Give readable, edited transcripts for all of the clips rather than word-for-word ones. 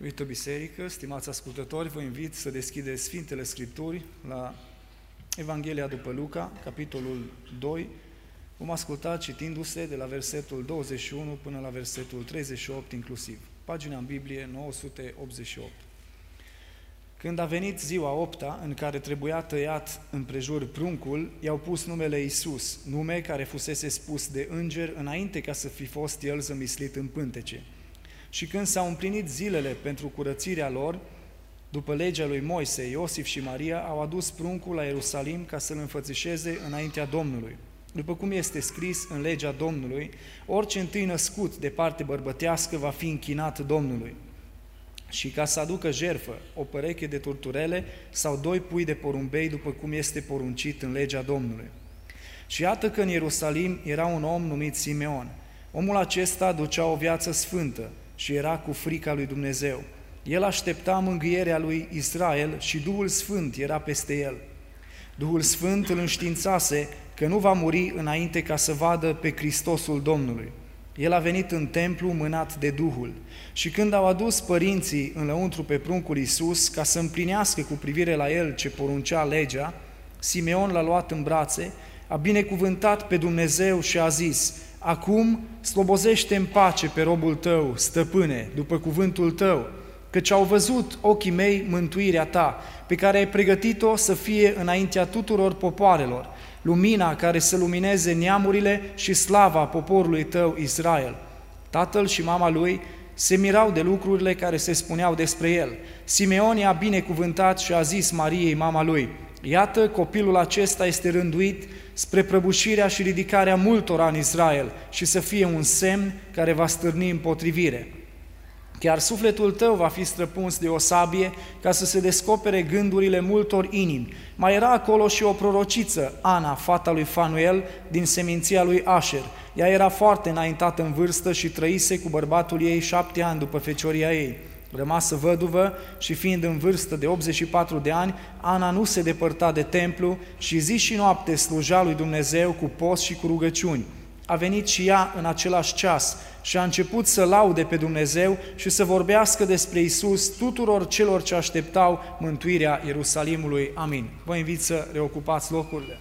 Iubită biserică, stimați ascultători, vă invit să deschideți Sfintele Scripturi la Evanghelia după Luca, capitolul 2. Vom asculta citindu-se de la versetul 21 până la versetul 38 inclusiv. Pagina în Biblie 988. Când a venit ziua 8-a, în care trebuia tăiat împrejur pruncul, i-au pus numele Iisus, nume care fusese spus de înger înainte ca să fi fost el zămislit în pântece. Și când s-au împlinit zilele pentru curățirea lor, după legea lui Moise, Iosif și Maria au adus pruncul la Ierusalim ca să-l înfățișeze înaintea Domnului. După cum este scris în legea Domnului, orice întâi născut de parte bărbătească va fi închinat Domnului. Și ca să aducă jertfă o pereche de turturele sau 2 pui de porumbei, după cum este poruncit în legea Domnului. Și iată că în Ierusalim era un om numit Simeon. Omul acesta ducea o viață sfântă și era cu frica lui Dumnezeu. El aștepta mângâierea lui Israel și Duhul Sfânt era peste el. Duhul Sfânt îl înștiințase că nu va muri înainte ca să vadă pe Hristosul Domnului. El a venit în templu mânat de Duhul și când au adus părinții înăuntru pe pruncul Iisus ca să împlinească cu privire la el ce poruncea legea, Simeon l-a luat în brațe, a binecuvântat pe Dumnezeu și a zis: Acum slobozește în pace pe robul tău, stăpâne, după cuvântul tău, căci au văzut ochii mei mântuirea ta, pe care ai pregătit-o să fie înaintea tuturor popoarelor, lumina care să lumineze neamurile și slava poporului tău Israel. Tatăl și mama lui se mirau de lucrurile care se spuneau despre el. Simeon i-a binecuvântat și a zis Mariei, mama lui: Iată, copilul acesta este rânduit spre prăbușirea și ridicarea multora în Israel și să fie un semn care va stârni împotrivire. Chiar sufletul tău va fi străpuns de o sabie ca să se descopere gândurile multor inimi. Mai era acolo și o prorociță, Ana, fata lui Fanuel, din seminția lui Asher. Ea era foarte înaintată în vârstă și trăise cu bărbatul ei 7 ani după fecioria ei. Rămasă văduvă și fiind în vârstă de 84 de ani, Ana nu se depărta de templu și zi și noapte sluja lui Dumnezeu cu post și cu rugăciuni. A venit și ea în același ceas și a început să laude pe Dumnezeu și să vorbească despre Iisus tuturor celor ce așteptau mântuirea Ierusalimului. Amin. Vă invit să reocupați locurile.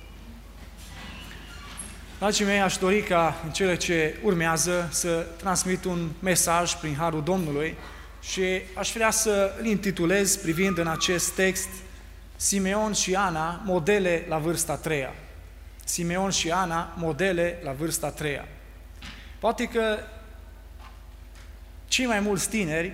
Dragii mei, aș dori ca în cele ce urmează să transmit un mesaj prin Harul Domnului și aș vrea să îl intitulez, privind în acest text, Simeon și Ana, modele la vârsta a treia. Simeon și Ana, modele la vârsta a treia. Poate că cei mai mulți tineri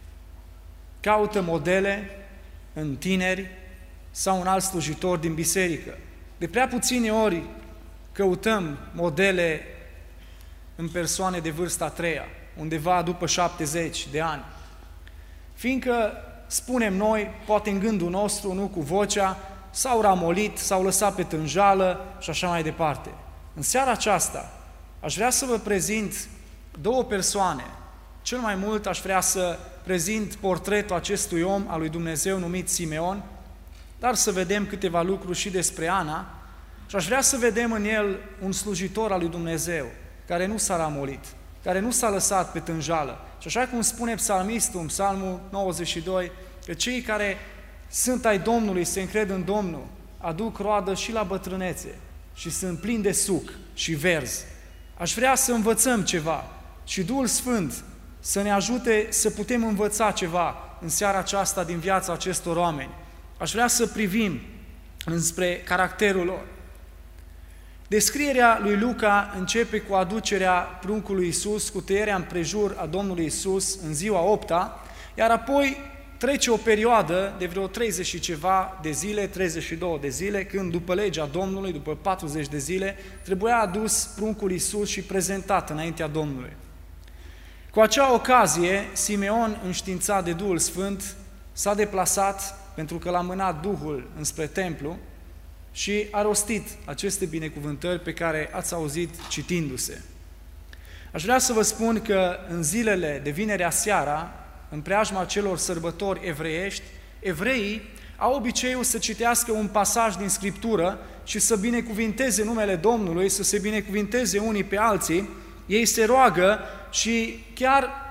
caută modele în tineri sau în alți slujitori din biserică. De prea puține ori căutăm modele în persoane de vârsta a treia, undeva după 70 de ani. Fiindcă spunem noi, poate în gândul nostru, nu cu vocea, s-au ramolit, s-au lăsat pe tânjală și așa mai departe. În seara aceasta aș vrea să vă prezint 2 persoane. Cel mai mult aș vrea să prezint portretul acestui om al lui Dumnezeu numit Simeon, dar să vedem câteva lucruri și despre Ana și aș vrea să vedem în el un slujitor al lui Dumnezeu care nu s-a ramolit, care nu s-a lăsat pe tânjală. Și așa cum spune psalmistul în Psalmul 92, că cei care sunt ai Domnului, se încred în Domnul, aduc roadă și la bătrânețe și sunt plini de suc și verzi. Aș vrea să învățăm ceva și Duhul Sfânt să ne ajute să putem învăța ceva în seara aceasta din viața acestor oameni. Aș vrea să privim înspre caracterul lor. Descrierea lui Luca începe cu aducerea pruncului Iisus, cu tăierea împrejur a Domnului Iisus în ziua 8-a, iar apoi trece o perioadă de vreo 30 și ceva de zile, 32 de zile, când după legea Domnului, după 40 de zile, trebuia adus pruncul Iisus și prezentat înaintea Domnului. Cu acea ocazie, Simeon, înștiințat de Duhul Sfânt, s-a deplasat, pentru că l-a mânat Duhul înspre templu, și a rostit aceste binecuvântări pe care ați auzit citindu-se. Aș vrea să vă spun că în zilele de vinerea seara, în preajma celor sărbători evreiești, evreii au obiceiul să citească un pasaj din Scriptură și să binecuvinteze numele Domnului, să se binecuvinteze unii pe alții. Ei se roagă și chiar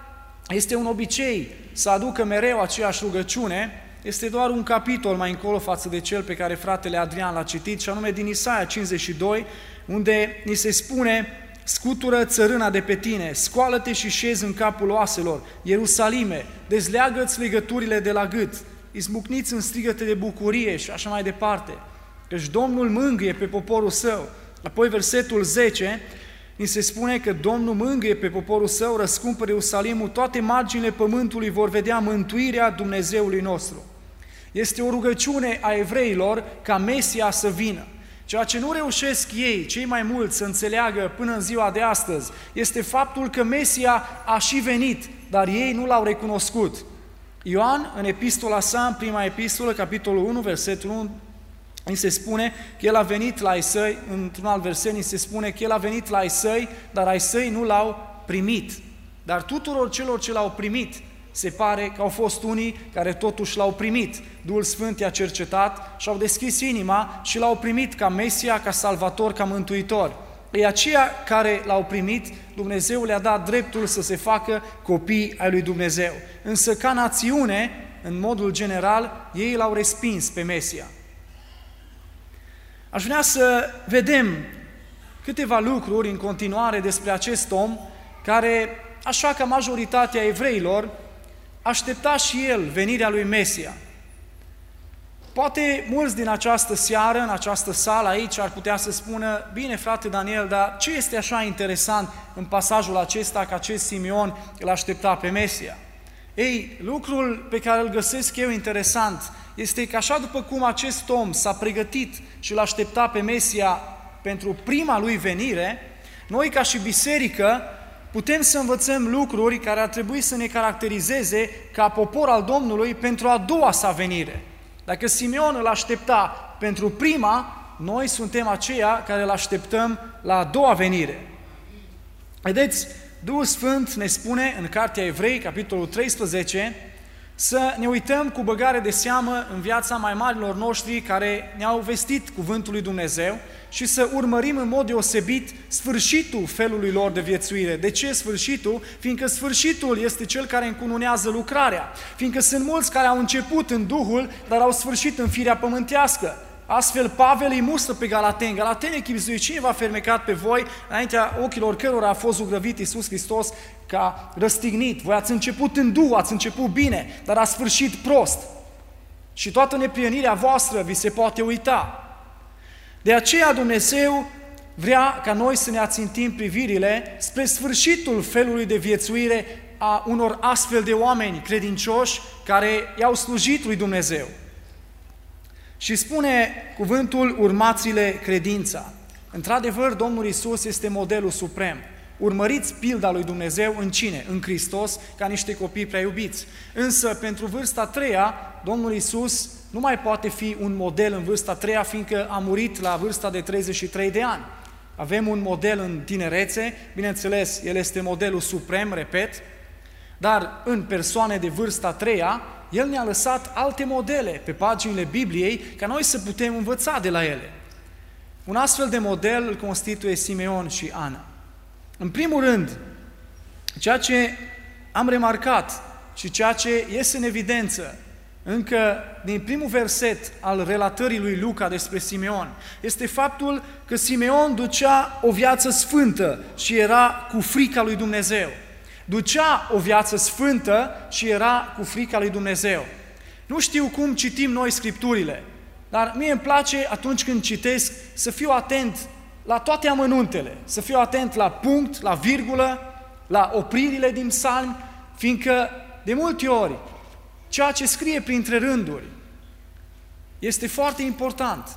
este un obicei să aducă mereu aceeași rugăciune, este doar un capitol mai încolo față de cel pe care fratele Adrian l-a citit, și anume din Isaia 52, unde ni se spune: scutură țărâna de pe tine, scoală-te și șezi în capul oaselor, Ierusalime, dezleagă-ți legăturile de la gât, izbucniți în strigăte de bucurie și așa mai departe, căci Domnul mângâie pe poporul său. Apoi versetul 10, ni se spune că Domnul mângâie pe poporul său, răscumpără Ierusalimul, toate marginile pământului vor vedea mântuirea Dumnezeului nostru. Este o rugăciune a evreilor ca Mesia să vină. Ceea ce nu reușesc ei, cei mai mulți, să înțeleagă până în ziua de astăzi, este faptul că Mesia a și venit, dar ei nu l-au recunoscut. Ioan, în epistola sa, în prima epistolă, capitolul 1, versetul 1, ni se spune că el a venit la ai săi, într-un alt verset ni se spune că el a venit la ai săi, dar ai săi nu l-au primit. Dar tuturor celor ce l-au primit, se pare că au fost unii care totuși l-au primit. Duhul Sfânt i-a cercetat și au deschis inima și l-au primit ca Mesia, ca Salvator, ca Mântuitor. Ei, aceia care l-au primit, Dumnezeu le-a dat dreptul să se facă copii ai lui Dumnezeu. Însă ca națiune, în modul general, ei l-au respins pe Mesia. Aș vrea să vedem câteva lucruri în continuare despre acest om care, așa ca majoritatea evreilor, aștepta și el venirea lui Mesia. Poate mulți din această seară, în această sală aici, ar putea să spună: bine, frate Daniel, dar ce este așa interesant în pasajul acesta că acest Simeon îl aștepta pe Mesia? Ei, lucrul pe care îl găsesc eu interesant este că așa după cum acest om s-a pregătit și îl aștepta pe Mesia pentru prima lui venire, noi ca și biserică putem să învățăm lucruri care ar trebui să ne caracterizeze ca popor al Domnului pentru a doua sa venire. Dacă Simeon îl aștepta pentru prima, noi suntem aceia care îl așteptăm la a doua venire. Vedeți, Duhul Sfânt ne spune în Cartea Evrei, capitolul 13, să ne uităm cu băgare de seamă în viața mai marilor noștri care ne-au vestit cuvântul lui Dumnezeu și să urmărim în mod deosebit sfârșitul felului lor de viețuire. De ce sfârșitul? Fiindcă sfârșitul este cel care încununează lucrarea. Fiindcă sunt mulți care au început în Duhul, dar au sfârșit în firea pământească. Astfel, Pavel îi mustră pe galateni. Galateni, chibzuiți, cine v-a fermecat pe voi înaintea ochilor cărora a fost zugrăvit Iisus Hristos ca răstignit? Voi ați început în Duh, ați început bine, dar ați sfârșit prost. Și toată neprionirea voastră vi se poate uita. De aceea Dumnezeu vrea ca noi să ne ațintim privirile spre sfârșitul felului de viețuire a unor astfel de oameni credincioși care i-au slujit lui Dumnezeu. Și spune cuvântul: urmați-le credința. Într-adevăr, Domnul Iisus este modelul suprem. Urmăriți pilda lui Dumnezeu în cine? În Hristos, ca niște copii prea iubiți. Însă, pentru vârsta a treia, Domnul Iisus nu mai poate fi un model în vârsta a treia, fiindcă a murit la vârsta de 33 de ani. Avem un model în tinerețe, bineînțeles, el este modelul suprem, repet, dar în persoane de vârsta a treia, el ne-a lăsat alte modele pe paginile Bibliei ca noi să putem învăța de la ele. Un astfel de model îl constituie Simeon și Ana. În primul rând, ceea ce am remarcat și ceea ce iese în evidență încă din primul verset al relatării lui Luca despre Simeon este faptul că Simeon ducea o viață sfântă și era cu frica lui Dumnezeu. Ducea o viață sfântă și era cu frica lui Dumnezeu. Nu știu cum citim noi Scripturile, dar mie îmi place atunci când citesc să fiu atent la toate amănuntele, să fiu atent la punct, la virgulă, la opririle din psalmi, fiindcă de multe ori ceea ce scrie printre rânduri este foarte important.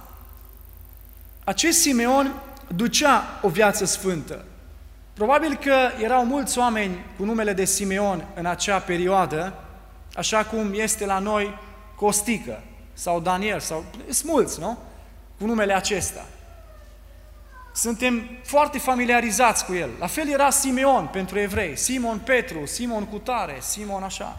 Acest Simeon ducea o viață sfântă. Probabil că erau mulți oameni cu numele de Simeon în acea perioadă, așa cum este la noi Costică sau Daniel, sau sunt mulți, nu? Cu numele acesta. Suntem foarte familiarizați cu el. La fel era Simeon pentru evrei, Simon Petru, Simon Cutare, Simon așa.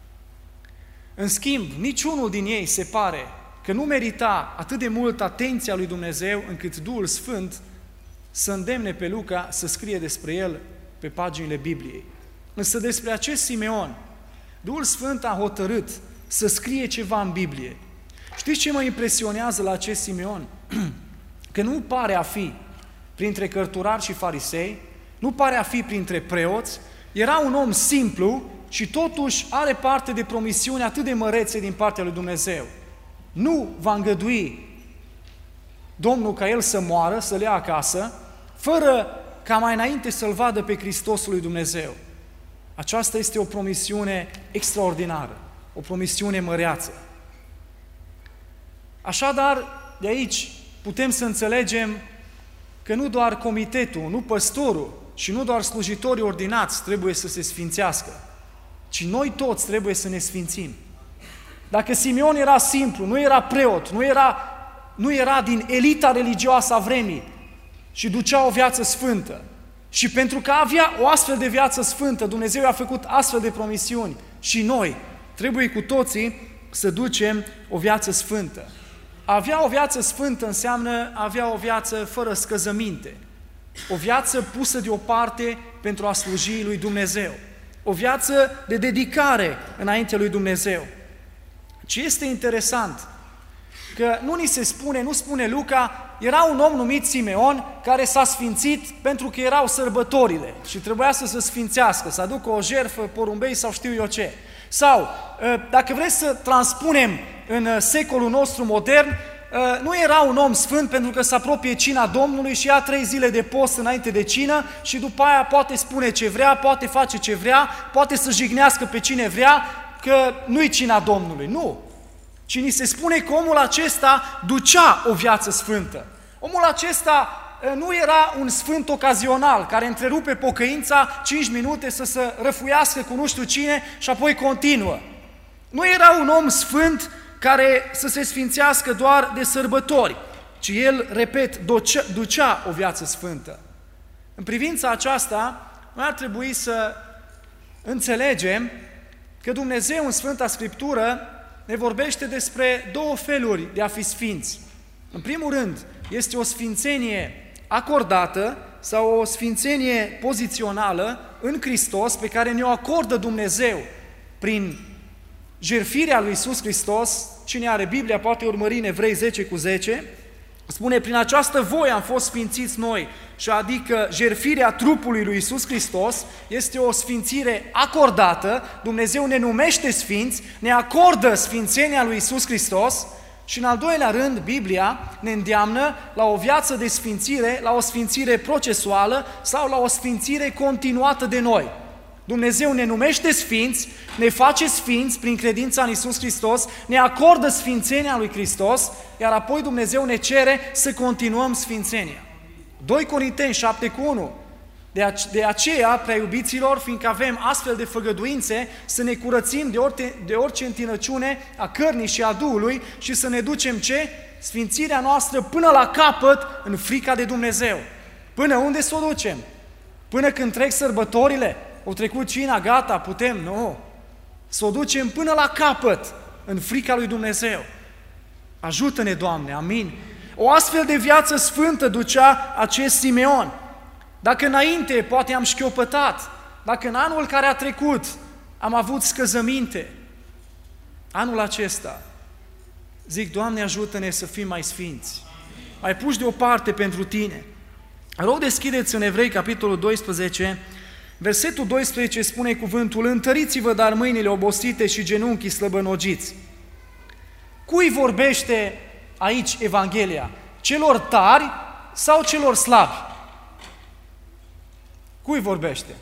În schimb, niciunul din ei se pare că nu merita atât de mult atenția lui Dumnezeu încât Duhul Sfânt să îndemne pe Luca să scrie despre el pe paginile Bibliei. Însă despre acest Simeon, Duhul Sfânt a hotărât să scrie ceva în Biblie. Știți ce mă impresionează la acest Simeon? Că nu pare a fi printre cărturari și farisei, nu pare a fi printre preoți, era un om simplu și totuși are parte de promisiuni atât de mărețe din partea lui Dumnezeu. Nu va îngădui Domnul ca el să moară, să le ia acasă, fără ca mai înainte să-L vadă pe Hristosul lui Dumnezeu. Aceasta este o promisiune extraordinară, o promisiune măreață. Așadar, de aici putem să înțelegem că nu doar comitetul, nu păstorul și nu doar slujitorii ordinați trebuie să se sfințească, ci noi toți trebuie să ne sfințim. Dacă Simeon era simplu, nu era preot, nu era din elita religioasă a vremii și ducea o viață sfântă, și pentru că avea o astfel de viață sfântă, Dumnezeu i-a făcut astfel de promisiuni și noi trebuie cu toții să ducem o viață sfântă. A avea o viață sfântă înseamnă a avea o viață fără scăzăminte, o viață pusă deoparte pentru a sluji lui Dumnezeu, o viață de dedicare înaintea lui Dumnezeu. Ce este interesant, că nu ni se spune, nu spune Luca, era un om numit Simeon care s-a sfințit pentru că erau sărbătorile și trebuia să se sfințească, să aducă o jertfă, porumbei sau știu eu ce. Sau, dacă vreți să transpunem în secolul nostru modern, nu era un om sfânt pentru că se apropie cina Domnului și ia 3 zile de post înainte de cină și după aia poate spune ce vrea, poate face ce vrea, poate să jignească pe cine vrea, că nu-i cina Domnului. Nu! Ci ni se spune că omul acesta ducea o viață sfântă. Omul acesta nu era un sfânt ocazional care întrerupe pocăința 5 minute să se răfuiască cu nu știu cine și apoi continuă. Nu era un om sfânt care să se sfințească doar de sărbători, ci el, repet, ducea o viață sfântă. În privința aceasta, noi ar trebui să înțelegem că Dumnezeu în Sfânta Scriptură ne vorbește despre 2 feluri de a fi sfinți. În primul rând, este o sfințenie acordată sau o sfințenie pozițională în Hristos pe care ne-o acordă Dumnezeu prin jertfirea lui Iisus Hristos. Cine are Biblia poate urmări în Evrei 10:10. Spune, prin această voie am fost sfințiți noi, și adică jertfirea trupului lui Iisus Hristos este o sfințire acordată, Dumnezeu ne numește sfinți, ne acordă sfințenia lui Iisus Hristos și în al doilea rând, Biblia ne îndeamnă la o viață de sfințire, la o sfințire procesuală sau la o sfințire continuată de noi. Dumnezeu ne numește sfinți, ne face sfinți prin credința în Iisus Hristos, ne acordă sfințenia lui Hristos, iar apoi Dumnezeu ne cere să continuăm sfințenia. 2 Corinteni 7:1. De aceea, prea iubiților, fiindcă avem astfel de făgăduințe, să ne curățim de orice întinăciune a cărnii și a Duhului și să ne ducem ce? Sfințirea noastră până la capăt în frica de Dumnezeu. Până unde să o ducem? Până când trec sărbătorile? O trecut cina, gata, putem? Nu. Să o ducem până la capăt, în frica lui Dumnezeu. Ajută-ne, Doamne, amin. O astfel de viață sfântă ducea acest Simeon. Dacă înainte poate am șchiopătat, dacă în anul care a trecut am avut scăzăminte, anul acesta, zic, Doamne, ajută-ne să fim mai sfinți, mai puși deoparte pentru Tine. Rog, deschideți în Evrei, capitolul 12, versetul 12 spune cuvântul, întăriți-vă dar mâinile obosite și genunchii slăbănogiți. Cui vorbește aici Evanghelia? Celor tari sau celor slabi? Cui vorbește?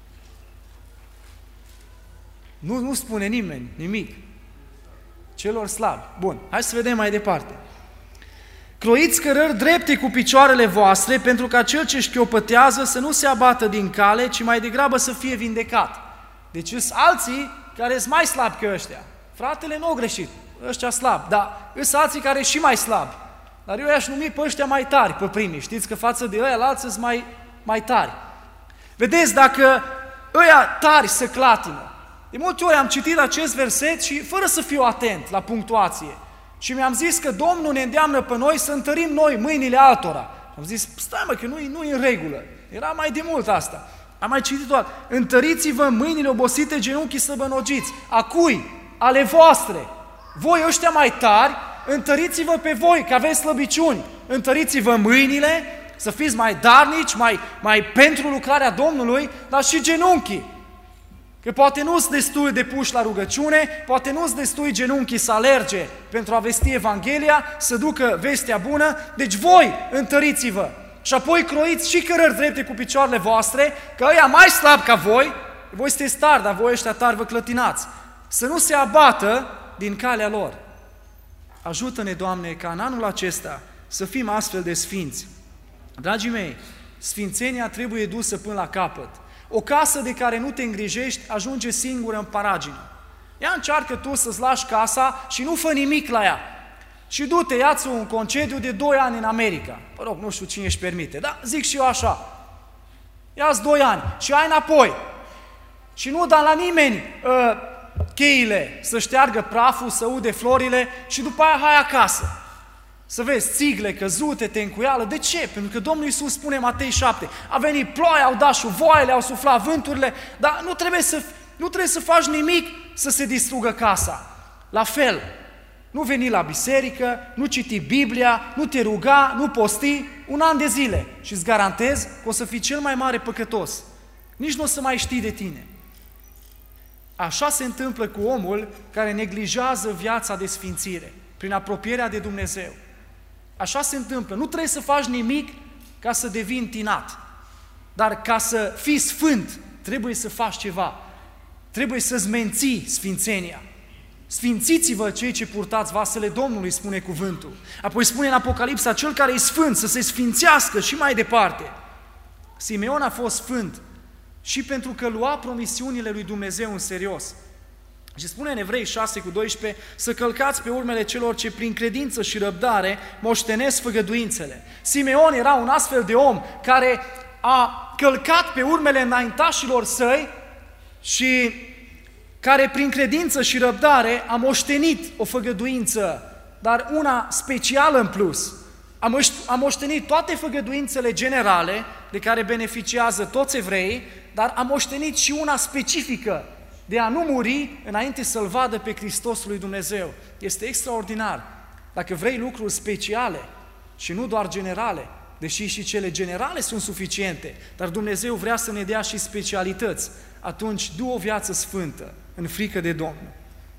Nu spune nimeni nimic. Celor slabi. Bun, hai să vedem mai departe. Croiți cărări drepte cu picioarele voastre, pentru ca cel ce șchiopătează să nu se abată din cale, ci mai degrabă să fie vindecat. Deci sunt alții care sunt mai slabi că ăștia. Fratele nu a greșit, ăștia slabi, dar sunt alții care și mai slabi. Dar eu i-aș numi pe ăștia mai tari, pe primii. Știți că față de ăia, alții sunt mai tari. Vedeți, dacă ăia tari se clatină. De multe ori am citit acest verset și fără să fiu atent la punctuație. Și mi-am zis că Domnul ne îndeamnă pe noi să întărim noi mâinile altora. Am zis, stai mă, că nu e în regulă. Era mai de mult asta. Am mai citit toată. Întăriți-vă mâinile obosite, genunchii slăbănogiți. A cui? Ale voastre. Voi ăștia mai tari, întăriți-vă pe voi, că aveți slăbiciuni. Întăriți-vă mâinile, să fiți mai darnici, mai pentru lucrarea Domnului, dar și genunchii. Că poate nu sunt destui de puși la rugăciune, poate nu sunt destui genunchii să alerge pentru a vesti Evanghelia, să ducă vestea bună, deci voi întăriți-vă. Și apoi croiți și cărări drepte cu picioarele voastre, că ăia mai slab ca voi sunteți tari, dar voi ăștia tari vă clătinați. Să nu se abată din calea lor. Ajută-ne, Doamne, ca în anul acesta să fim astfel de sfinți. Dragii mei, sfințenia trebuie dusă până la capăt. O casă de care nu te îngrijești ajunge singură în paragină. Ia încearcă tu să-ți lași casa și nu fă nimic la ea. Și du-te, ia-ți un concediu de 2 ani în America. Mă rog, nu știu cine își permite, dar zic și eu așa. Ia-ți 2 ani și ai înapoi. Și nu da la nimeni cheile să șteargă praful, să ude florile și după aia hai acasă. Să vezi țigle căzute, te încuială. De ce? Pentru că Domnul Iisus spune Matei 7, a venit ploaia, au dat șuvoaiele, au suflat vânturile, dar nu trebuie să faci nimic să se distrugă casa. La fel, nu veni la biserică, nu citi Biblia, nu te ruga, nu posti 1 an de zile și îți garantez că o să fii cel mai mare păcătos. Nici nu o să mai știi de tine. Așa se întâmplă cu omul care neglijează viața de sfințire, prin apropierea de Dumnezeu. Așa se întâmplă. Nu trebuie să faci nimic ca să devii întinat. Dar ca să fii sfânt, trebuie să faci ceva. Trebuie să-ți menții sfințenia. Sfințiți-vă cei ce purtați vasele Domnului, spune cuvântul. Apoi spune în Apocalipsa, cel care e sfânt să se sfințească și mai departe. Simeon a fost sfânt și pentru că lua promisiunile lui Dumnezeu în serios. Și spune în Evrei 6:12, să călcați pe urmele celor ce prin credință și răbdare moștenesc făgăduințele. Simeon era un astfel de om care a călcat pe urmele înaintașilor săi și care prin credință și răbdare a moștenit o făgăduință, dar una specială în plus. A moștenit toate făgăduințele generale de care beneficiază toți evreii, dar a moștenit și una specifică, de a nu muri înainte să-L vadă pe Hristosul lui Dumnezeu. Este extraordinar. Dacă vrei lucruri speciale și nu doar generale, deși și cele generale sunt suficiente, dar Dumnezeu vrea să ne dea și specialități, atunci du o viață sfântă, în frică de Domnul.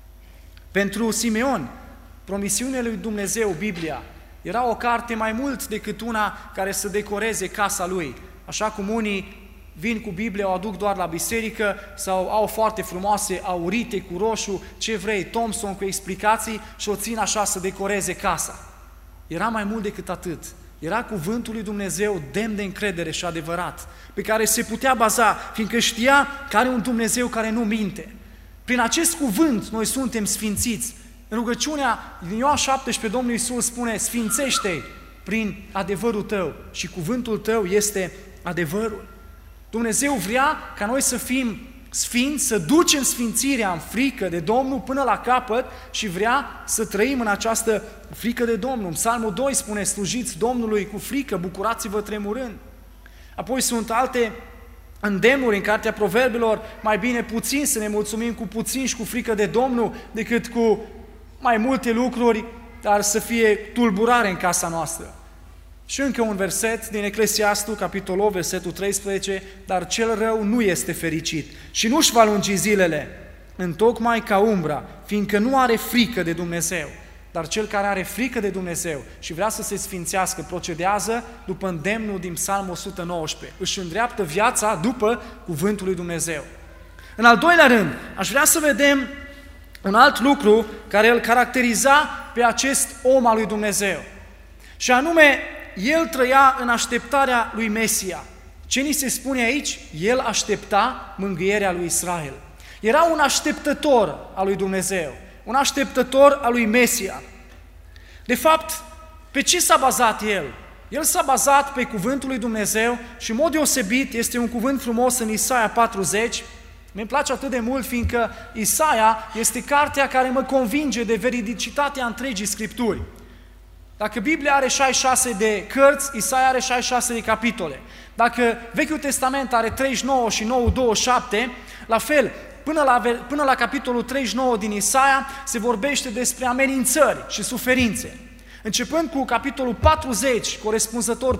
Pentru Simeon, promisiunea lui Dumnezeu, Biblia, era o carte mai mult decât una care să decoreze casa lui, așa cum unii vin cu Biblia, o aduc doar la biserică sau au foarte frumoase, aurite, cu roșu, ce vrei, Thompson cu explicații și o țin așa să decoreze casa. Era mai mult decât atât. Era cuvântul lui Dumnezeu demn de încredere și adevărat, pe care se putea baza, fiindcă știa că are un Dumnezeu care nu minte. Prin acest cuvânt noi suntem sfințiți. În rugăciunea din Ioan 17, Domnul Iisus spune, sfințește-i prin adevărul tău și cuvântul tău este adevărul. Dumnezeu vrea ca noi să fim sfinți, să ducem sfințirea în frică de Domnul până la capăt și vrea să trăim în această frică de Domnul. În Psalmul 2 spune, slujiți Domnului cu frică, bucurați-vă tremurând. Apoi sunt alte îndemnuri în Cartea Proverbelor, mai bine puțin să ne mulțumim cu puțin și cu frică de Domnul decât cu mai multe lucruri, dar să fie tulburare în casa noastră. Și încă un verset din Eclesiastul, capitolul 8, versetul 13, dar cel rău nu este fericit și nu-și va lungi zilele, întocmai ca umbra, fiindcă nu are frică de Dumnezeu. Dar cel care are frică de Dumnezeu și vrea să se sfințească, procedează după îndemnul din Psalmul 119. Își îndreaptă viața după cuvântul lui Dumnezeu. În al doilea rând, aș vrea să vedem un alt lucru care îl caracteriza pe acest om al lui Dumnezeu. Și anume, el trăia în așteptarea lui Mesia. Ce ni se spune aici? El aștepta mângâierea lui Israel. Era un așteptător al lui Dumnezeu, un așteptător al lui Mesia. De fapt, pe ce s-a bazat el? El s-a bazat pe cuvântul lui Dumnezeu și în mod deosebit este un cuvânt frumos în Isaia 40. Mi-mi place atât de mult fiindcă Isaia este cartea care mă convinge de veridicitatea întregii Scripturi. Dacă Biblia are 66 de cărți, Isaia are 66 de capitole. Dacă Vechiul Testament are 39 și 9, 27, la fel, până la capitolul 39 din Isaia se vorbește despre amenințări și suferințe. Începând cu capitolul 40, corespunzător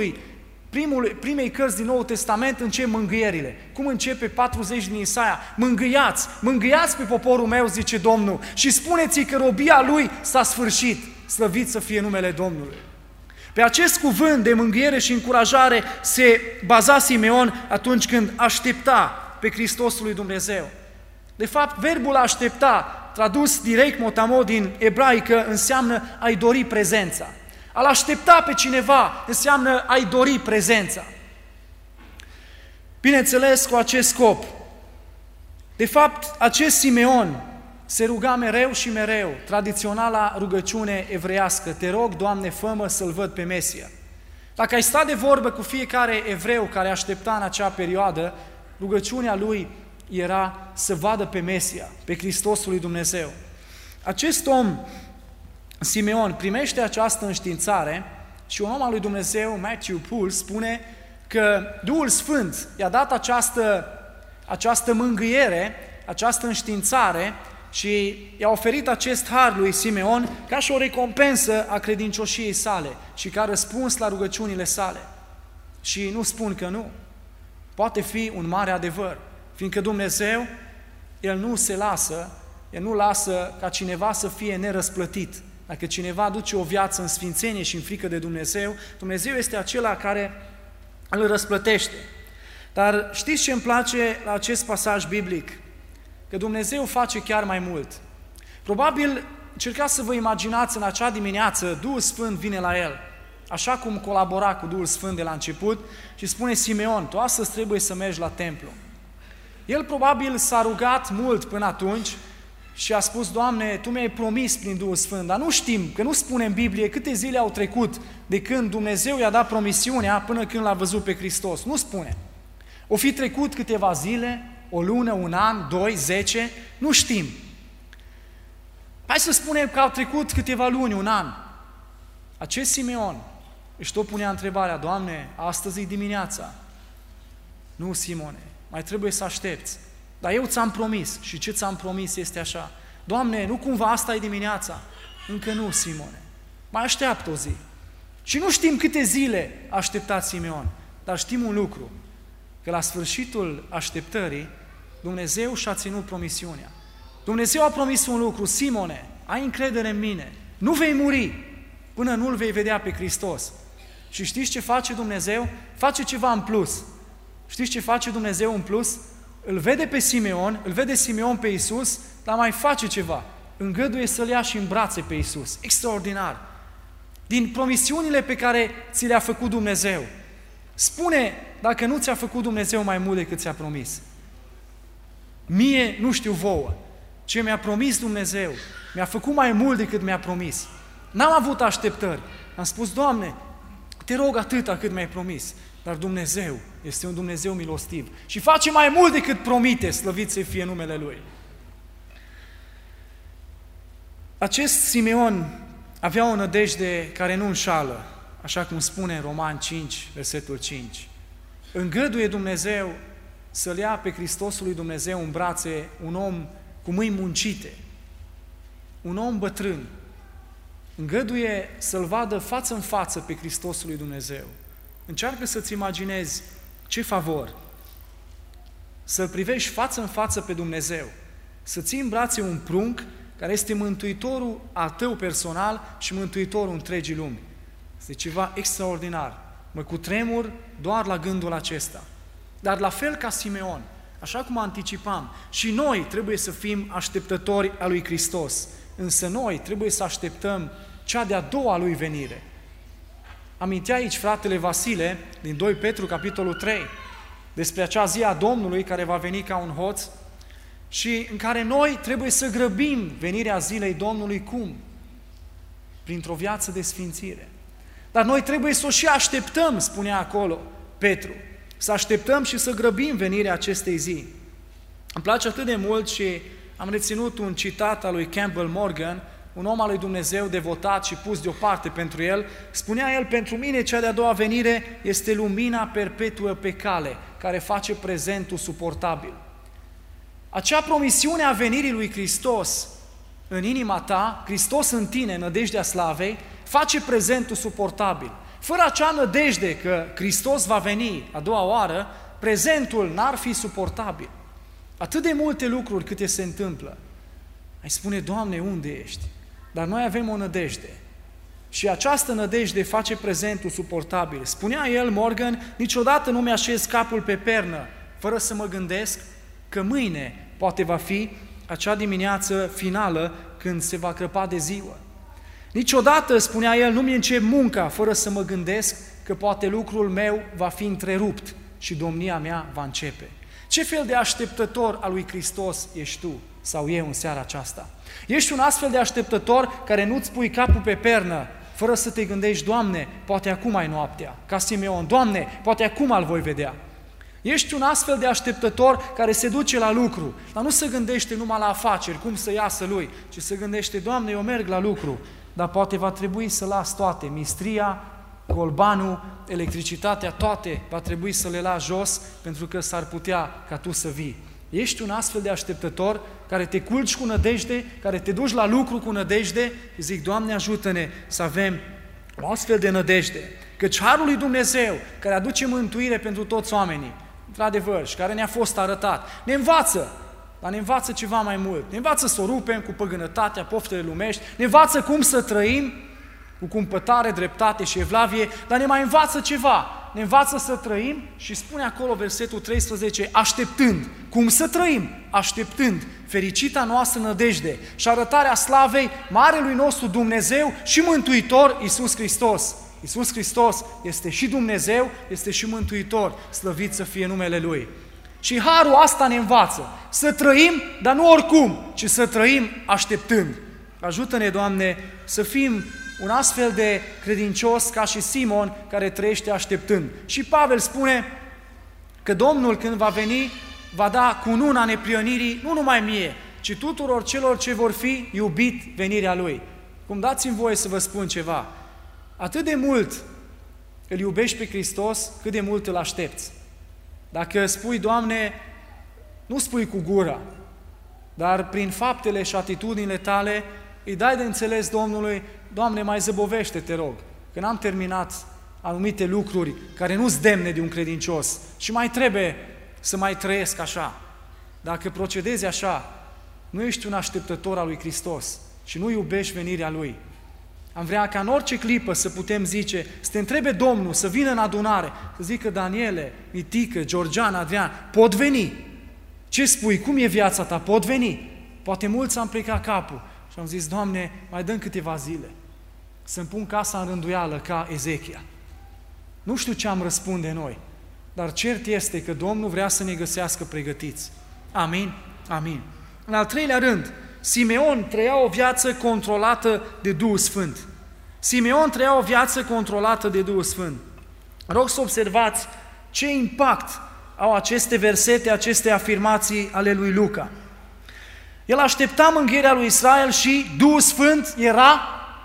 primei cărți din Noul Testament, încep mângâierile. Cum începe 40 din Isaia? Mângâiați pe poporul meu, zice Domnul, și spuneți-i că robia lui s-a sfârșit, slăvit să fie numele Domnului. Pe acest cuvânt de mângâiere și încurajare se baza Simeon atunci când aștepta pe Hristosul lui Dumnezeu. De fapt, verbul aștepta, tradus direct motamo din ebraică, înseamnă a-i dori prezența. A-l aștepta pe cineva înseamnă a-i dori prezența. Bineînțeles, cu acest scop. De fapt, acest Simeon se ruga mereu și mereu, tradiționala rugăciune evreiască: te rog, Doamne, fă-mă să-L văd pe Mesia. Dacă ai sta de vorbă cu fiecare evreu care aștepta în acea perioadă, rugăciunea lui era să vadă pe Mesia, pe Hristosul lui Dumnezeu. Acest om, Simeon, primește această înștiințare și un om al lui Dumnezeu, Matthew Poole, spune că Duhul Sfânt i-a dat această mângâiere, această înștiințare și i-a oferit acest har lui Simeon ca și o recompensă a credincioșiei sale și ca răspuns la rugăciunile sale. Și nu spun că nu. Poate fi un mare adevăr, fiindcă Dumnezeu, El nu lasă ca cineva să fie nerăsplătit. Dacă cineva duce o viață în sfințenie și în frică de Dumnezeu, Dumnezeu este acela care îl răsplătește. Dar știți ce îmi place la acest pasaj biblic? Că Dumnezeu face chiar mai mult. Probabil încercați să vă imaginați în acea dimineață, Duhul Sfânt vine la el, așa cum colabora cu Duhul Sfânt de la început și spune: Simeon, tu astăzi trebuie să mergi la templu. El probabil s-a rugat mult până atunci și a spus: Doamne, Tu mi-ai promis prin Duhul Sfânt, dar nu știm, că nu spune în Biblie câte zile au trecut de când Dumnezeu i-a dat promisiunea până când l-a văzut pe Hristos. Nu spune. O fi trecut câteva zile, o lună, un an, 2, 10, nu știm. Hai să spunem că au trecut câteva luni, un an. Acest Simeon își tot punea întrebarea: Doamne, astăzi e dimineața. Nu, Simone, mai trebuie să aștepți. Dar eu ți-am promis și ce ți-am promis este așa: Doamne, nu cumva asta e dimineața? Încă nu, Simone, mai așteaptă o zi. Și nu știm câte zile a așteptat Simeon, dar știm un lucru, că la sfârșitul așteptării Dumnezeu și-a ținut promisiunea. Dumnezeu a promis un lucru: Simone, ai încredere în mine, nu vei muri până nu-L vei vedea pe Hristos. Și știți ce face Dumnezeu? Face ceva în plus. Știți ce face Dumnezeu în plus? Îl vede pe Simeon, îl vede Simeon pe Iisus, dar mai face ceva. Îngăduie să-L ia și în brațe pe Iisus. Extraordinar! Din promisiunile pe care ți le-a făcut Dumnezeu. Spune dacă nu ți-a făcut Dumnezeu mai mult decât ți-a promis. Mie, nu știu vouă, ce mi-a promis Dumnezeu, mi-a făcut mai mult decât mi-a promis. N-am avut așteptări. Am spus: Doamne, te rog atâta cât mi-ai promis. Dar Dumnezeu este un Dumnezeu milostiv și face mai mult decât promite, slăvit să fie numele Lui. Acest Simeon avea o nădejde care nu înșală, așa cum spune în Romani 5, versetul 5. Îngăduie Dumnezeu să-L ia pe Hristosul lui Dumnezeu în brațe un om cu mâini muncite, un om bătrân. Îngăduie să-L vadă față în față pe Hristosul lui Dumnezeu. Încearcă să-ți imaginezi ce favor, să-L privești față în față pe Dumnezeu, să ții în brațe un prunc care este Mântuitorul al tău personal și Mântuitorul întregii lumi. Este ceva extraordinar. Mă cutremur doar la gândul acesta. Dar la fel ca Simeon, așa cum anticipam, și noi trebuie să fim așteptători a lui Hristos, însă noi trebuie să așteptăm cea de-a doua lui venire. Amintea aici fratele Vasile, din 2 Petru, capitolul 3, despre acea zi a Domnului care va veni ca un hoț și în care noi trebuie să grăbim venirea zilei Domnului. Cum? Printr-o viață de sfințire. Dar noi trebuie să o și așteptăm, spunea acolo Petru, să așteptăm și să grăbim venirea acestei zi. Îmi place atât de mult și am reținut un citat al lui Campbell Morgan, un om al lui Dumnezeu devotat și pus deoparte pentru el, spunea el: pentru mine cea de-a doua venire este lumina perpetuă pe cale, care face prezentul suportabil. Acea promisiune a venirii lui Hristos în inima ta, Hristos în tine, nădejdea slavei, face prezentul suportabil. Fără acea nădejde că Hristos va veni a doua oară, prezentul n-ar fi suportabil. Atât de multe lucruri câte se întâmplă. Ai spune: Doamne, unde ești? Dar noi avem o nădejde. Și această nădejde face prezentul suportabil. Spunea el, Morgan: niciodată nu mi-așez capul pe pernă, fără să mă gândesc că mâine poate va fi acea dimineață finală când se va crăpa de ziua. Niciodată, spunea el, nu mi încep munca fără să mă gândesc că poate lucrul meu va fi întrerupt și domnia mea va începe. Ce fel de așteptător al lui Hristos ești tu sau eu în seara aceasta? Ești un astfel de așteptător care nu-ți pui capul pe pernă fără să te gândești: Doamne, poate acum ai noaptea, ca Simeon, Doamne, poate acum îl voi vedea. Ești un astfel de așteptător care se duce la lucru, dar nu se gândește numai la afaceri, cum să iasă lui, ci se gândește: Doamne, eu merg la lucru, dar poate va trebui să las toate, mistria, golbanul, electricitatea, toate va trebui să le las jos, pentru că s-ar putea ca tu să vii. Ești un astfel de așteptător care te culci cu nădejde, care te duci la lucru cu nădejde și zic: Doamne, ajută-ne să avem o astfel de nădejde. Căci harul lui Dumnezeu, care aduce mântuire pentru toți oamenii, într-adevăr, și care ne-a fost arătat, ne învață, dar ne învață ceva mai mult. Ne învață să o rupem cu păgânătatea, poftele lumești, ne învață cum să trăim cu cumpătare, dreptate și evlavie, dar ne mai învață ceva. Ne învață să trăim și spune acolo versetul 13, așteptând. Cum să trăim? Așteptând fericita noastră nădejde și arătarea slavei marelui nostru Dumnezeu și Mântuitor Iisus Hristos. Iisus Hristos este și Dumnezeu, este și Mântuitor, slăvit să fie numele Lui. Și harul asta ne învață să trăim, dar nu oricum, ci să trăim așteptând. Ajută-ne, Doamne, să fim un astfel de credincios ca și Simon, care trăiește așteptând. Și Pavel spune că Domnul, când va veni, va da cununa neprionirii nu numai mie, ci tuturor celor ce vor fi iubit venirea Lui. Cum dați-mi voie să vă spun ceva: atât de mult îl iubești pe Hristos, cât de mult îl aștepți. Dacă spui: Doamne, nu spui cu gura, dar prin faptele și atitudinile tale îi dai de înțeles Domnului: Doamne, mai zăbovește, te rog, că n-am terminat anumite lucruri care nu-ți demne de un credincios și mai trebuie să mai trăiesc așa. Dacă procedezi așa, nu ești un așteptător al lui Hristos și nu iubești venirea Lui. Am vrea ca în orice clipă să putem zice, să te întrebe Domnul, să vină în adunare, să zică: Daniele, Mitică, Georgian, Adrian, pot veni? Ce spui? Cum e viața ta? Pot veni? Poate mulți am plecat capul și am zis: Doamne, mai dăm câteva zile să-mi pun casa în rânduială ca Ezechia. Nu știu ce am răspunde noi, dar cert este că Domnul vrea să ne găsească pregătiți. Amin? Amin. În al treilea rând, Simeon trăia o viață controlată de Duhul Sfânt. Simeon trăia o viață controlată de Duhul Sfânt. Rog să observați ce impact au aceste versete, aceste afirmații ale lui Luca. El aștepta mângâierea lui Israel și Duhul Sfânt era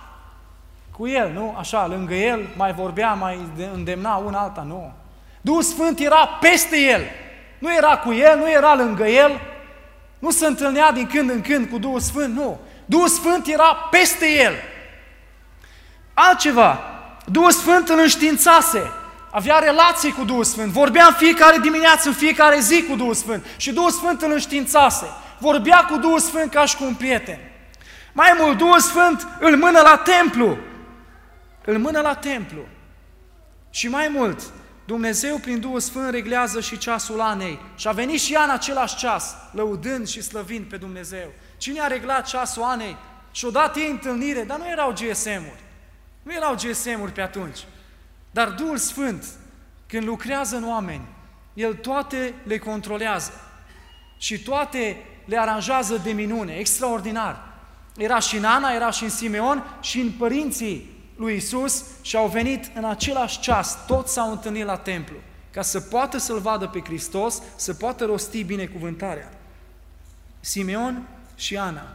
cu el, nu? Așa, lângă el, mai vorbea, mai îndemna una alta, nu. Duhul Sfânt era peste el, nu era cu el, nu era lângă el, nu se întâlnea din când în când cu Duhul Sfânt, nu. Duhul Sfânt era peste el. Altceva, Duhul Sfânt îl înștiințase, avea relații cu Duhul Sfânt, vorbea în fiecare dimineață, în fiecare zi cu Duhul Sfânt și Duhul Sfânt îl înștiințase, vorbea cu Duhul Sfânt ca și cu un prieten. Mai mult, Duhul Sfânt îl mână la templu, îl mână la templu. Și mai mult, Dumnezeu prin Duhul Sfânt reglează și ceasul Anei. Și a venit și ea în același ceas, lăudând și slăvind pe Dumnezeu. Cine a reglat ceasul Anei? Și-o dat ei întâlnire, dar nu erau GSM-uri. Nu erau GSM-uri pe atunci. Dar Duhul Sfânt, când lucrează în oameni, El toate le controlează. Și toate le aranjează de minune, extraordinar. Era și în Ana, era și în Simeon și în părinții lui Iisus și au venit în același ceas, toți s-au întâlnit la templu, ca să poată să-L vadă pe Hristos, să poată rosti binecuvântarea. Simeon și Ana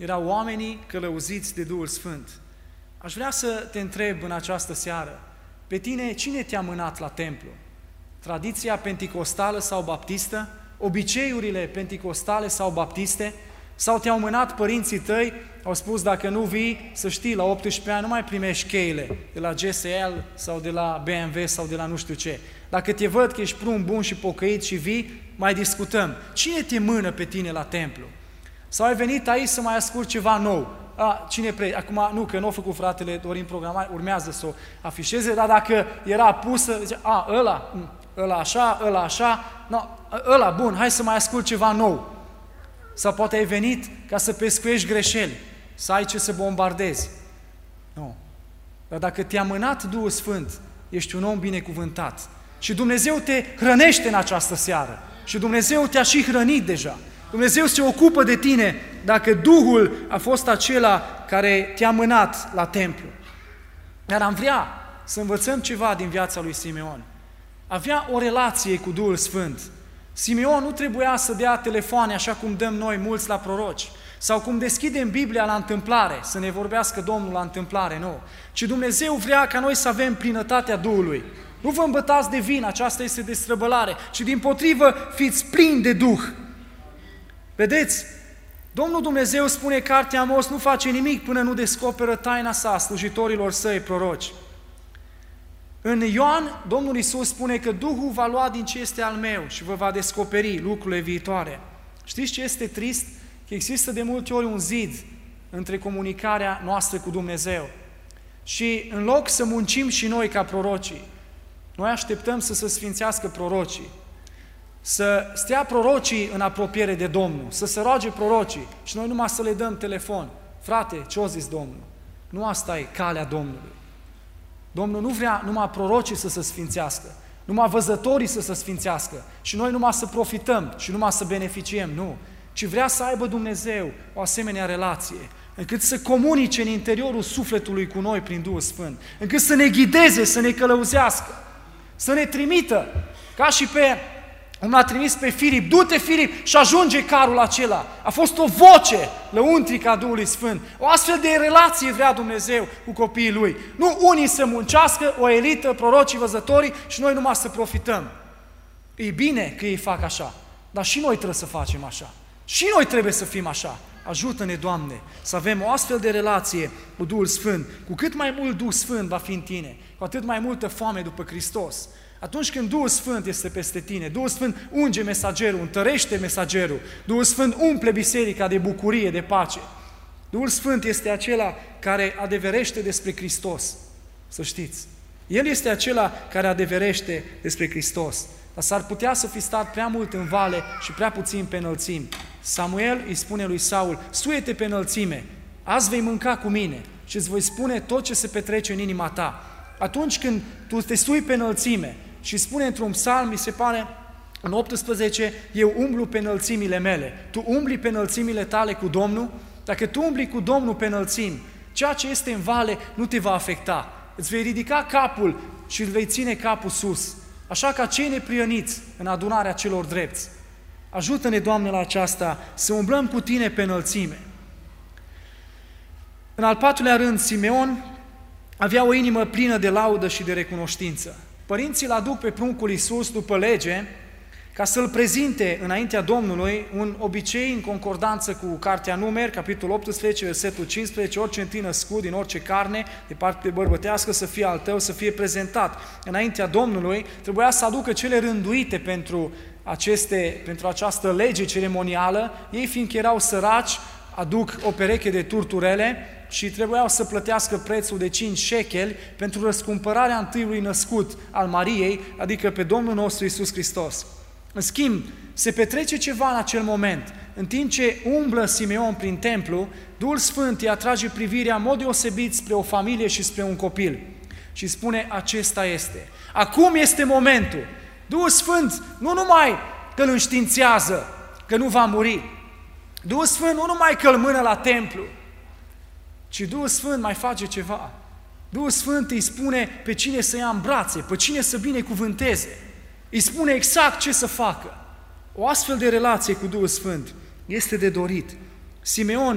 erau oamenii călăuziți de Duhul Sfânt. Aș vrea să te întreb în această seară, pe tine cine te-a mânat la templu? Tradiția penticostală sau baptistă? Obiceiurile penticostale sau baptiste? Sau te-au mânat părinții tăi, au spus dacă nu vii, să știi, la 18 ani nu mai primești cheile de la GSL sau de la BMW sau de la nu știu ce. Dacă te văd că ești prun bun și pocăit și vii, mai discutăm. Cine te mână pe tine la templu? Sau ai venit aici să mai ascult ceva nou? Acum, nu, că nu a făcut fratele Dorin programare, urmează să o afișeze, dar dacă era pusă, zice, ăla așa, ăla, bun, hai să mai ascult ceva nou. Sau poate ai venit ca să pescuiești greșeli, să ai ce să bombardezi. Nu. Dar dacă te-a mânat Duhul Sfânt, ești un om binecuvântat. Și Dumnezeu te hrănește în această seară. Și Dumnezeu te-a și hrănit deja. Dumnezeu se ocupă de tine dacă Duhul a fost acela care te-a mânat la templu. Dar am vrea să învățăm ceva din viața lui Simeon. Avea o relație cu Duhul Sfânt. Simeon nu trebuia să dea telefoane așa cum dăm noi mulți la proroci, sau cum deschidem Biblia la întâmplare, să ne vorbească Domnul la întâmplare, nu. Ci Dumnezeu vrea ca noi să avem plinătatea Duhului. Nu vă îmbătați de vin, aceasta este destrăbălare, ci dimpotrivă fiți plini de Duh. Vedeți? Domnul Dumnezeu spune în cartea Amos, nu face nimic până nu descoperă taina sa slujitorilor săi proroci. În Ioan, Domnul Iisus spune că Duhul va lua din ce este al meu și vă va descoperi lucrurile viitoare. Știți ce este trist? Că există de multe ori un zid între comunicarea noastră cu Dumnezeu. Și în loc să muncim și noi ca prorocii, noi așteptăm să se sfințească prorocii, să stea prorocii în apropiere de Domnul, să se roage prorocii și noi numai să le dăm telefon. Frate, ce-o zis Domnul? Nu asta e calea Domnului. Domnul nu vrea numai prorocii să se sfințească, numai văzătorii să se sfințească și noi numai să profităm și numai să beneficiem, nu. Ci vrea să aibă Dumnezeu o asemenea relație, încât să comunice în interiorul sufletului cu noi prin Duhul Sfânt, încât să ne ghideze, să ne călăuzească, să ne trimită, ca și pe cum l-a trimis pe Filip, du-te Filip și ajunge carul acela. A fost o voce lăuntrică a Duhului Sfânt. O astfel de relație vrea Dumnezeu cu copiii Lui. Nu unii să muncească, o elită, prorocii, văzătorii și noi numai să profităm. E bine că ei fac așa, dar și noi trebuie să facem așa. Și noi trebuie să fim așa. Ajută-ne, Doamne, să avem o astfel de relație cu Duhul Sfânt. Cu cât mai mult Duh Sfânt va fi în tine, cu atât mai multă foame după Hristos. Atunci când Duhul Sfânt este peste tine, Duhul Sfânt unge mesagerul, întărește mesagerul, Duhul Sfânt umple biserica de bucurie, de pace. Duhul Sfânt este acela care adeverește despre Hristos, să știți. El este acela care adeverește despre Hristos. Dar s-ar putea să fi stat prea mult în vale și prea puțin pe înălțimi. Samuel îi spune lui Saul, suie-te pe înălțime, azi vei mânca cu mine și îți voi spune tot ce se petrece în inima ta. Atunci când tu te sui pe înălțime și spune într-un psalm, mi se pare, în 18, eu umblu pe înălțimile mele. Tu umbli pe înălțimile tale cu Domnul? Dacă tu umbli cu Domnul pe înălțimi, ceea ce este în vale nu te va afecta. Îți vei ridica capul și îl vei ține capul sus. Așa ca cei neprioniți în adunarea celor drepți. Ajută-ne, Doamne, la aceasta, să umblăm cu Tine pe înălțime. În al patrulea rând, Simeon avea o inimă plină de laudă și de recunoștință. Părinții îl aduc pe pruncul Iisus după lege ca să-l prezinte înaintea Domnului, un obicei în concordanță cu cartea Numeri, capitolul 18, versetul 15, orice întâi născut din orice carne, de parte bărbătească, să fie al tău, să fie prezentat înaintea Domnului, trebuia să aducă cele rânduite pentru această lege ceremonială, ei fiindcă erau săraci, aduc o pereche de turturele și trebuiau să plătească prețul de 5 șecheli pentru răscumpărarea întâiului născut al Mariei, adică pe Domnul nostru Iisus Hristos. În schimb, se petrece ceva în acel moment. În timp ce umblă Simeon prin templu, Duhul Sfânt îi atrage privirea în mod deosebit spre o familie și spre un copil. Și spune, acesta este. Acum este momentul. Duhul Sfânt nu numai că îl înștiințează că nu va muri, Duhul Sfânt nu numai că îl mână la templu, ci Duhul Sfânt mai face ceva. Duhul Sfânt îi spune pe cine să ia în brațe, pe cine să binecuvânteze. Îi spune exact ce să facă. O astfel de relație cu Duhul Sfânt este de dorit. Simeon